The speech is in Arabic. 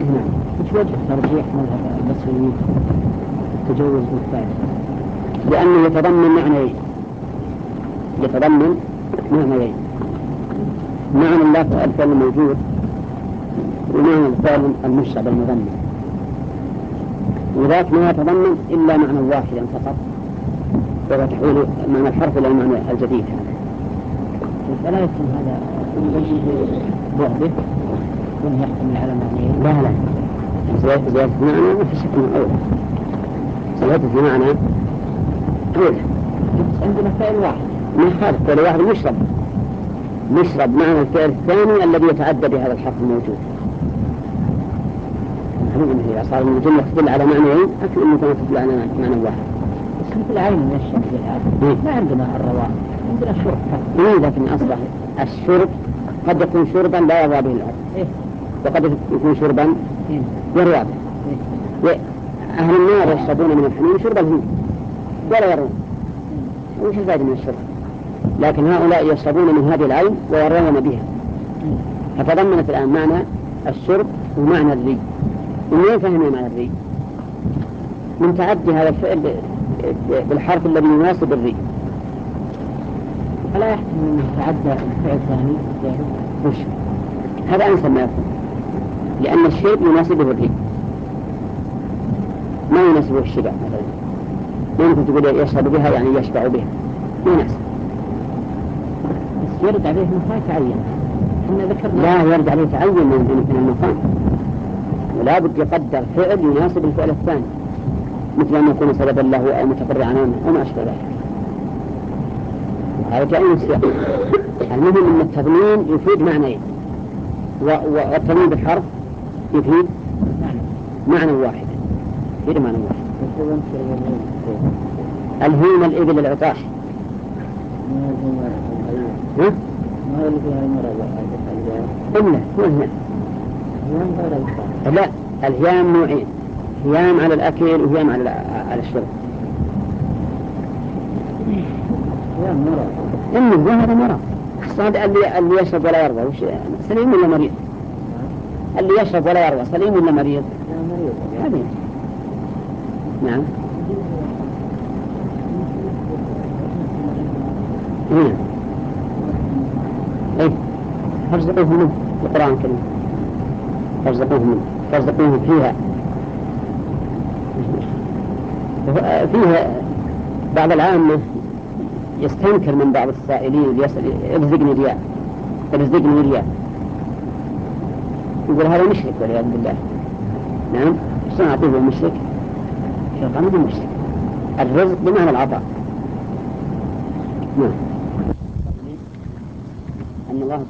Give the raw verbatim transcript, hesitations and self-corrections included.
نعم. وش وجه ترجيح مذهب البصريين تجوز بالثالث؟ لأنه يتضمن معنيين، يتضمن معنيين، معنى الله الفعل الموجود ومعنى الفعل المشرب المضمن، وذاك ما يتضمن إلا معنى واحدا فقط، وهو تحويل معنى الحرف إلى المعنى الجديد. فلا يكون هذا يجب بعده وأنه يحتمل على معنيين؟ لا لا، زيادة زيادة معنى ما في شك من أولى، زيادة معنى أولى. عندنا فعل واحد ما خالف، فعل واحد مشرب، مشرب معنى الفعل الثاني الذي يتعدى بهذا الحرف الموجود. معلوم أنه إذا صار الجملة تدل على معنيين أكثر من كانت تدل على معنى واحد. بس مثل عين من الشمس الآن ما عندنا الرواء، عندنا الشرب. إيه لكن أصبح الشرب قد يكون شربا لا يروى به الأرض، إيه؟ وقد يكون شربا إيه؟ يروى به. إيه؟ أهل النار يشربون من الحميم شرب الهند ولا يرون، وش الفائدة من الشرب؟ لكن هؤلاء يشربون من هذه العين ويرون بها، فتضمنت الآن معنى الشرب ومعنى الري. ومن فهم معنى الري؟ من تعدي هذا الفعل بالحرف الذي يناسب الري. فلا يحتمل أن يتعدى الفعل الثاني وش؟ هذا أنسى ما يكون، لأن الشرب يناسبه الري ما يناسبه الشبع مثلا. ممكن تقول يشرب بها يعني يشبع بها، ما يناسب. بس يرد عليه ما يتعين، احنا ذكرنا لا يرد عليه تعين من المقام، ولا بد يقدر فعل يناسب الفعل الثاني، مثل أن يكون سببا له أو متفرعا عنه أو ما أشبه ذلك. هذا تعين السياق. المهم أن التضمين يفيد معنيين، والتضمين بالحرف يفيد معنى واحد، يفيد معنى واحد. الهيم الإبل العطاش. ها؟ ما اللي فيها المرض إلا هو الهيام. لا، الهيام نوعين، هيام على الأكل وهيام على على الشرب. هيام مرض. إنه هذا مرض. الصاد اللي اللي يشرب ولا يرضى وش سليم ولا مريض؟ اللي يشرب ولا يرضى سليم ولا مريض؟ لا مريض. هذه. نعم. إيه. إيه. فارزقوهم منه القرآن الكريم. فارزقوهم منه. فارزقوهم فيها. فيها بعض العامة يستنكر من بعض السائلين يسأل ارزقني ريال، ارزقني ريال. يقول هذا مشرك والعياذ بالله. نعم. شو نعطيه مشرك؟ شيطان هو مشرك. الرزق بمعنى العطاء. نعم. أن الله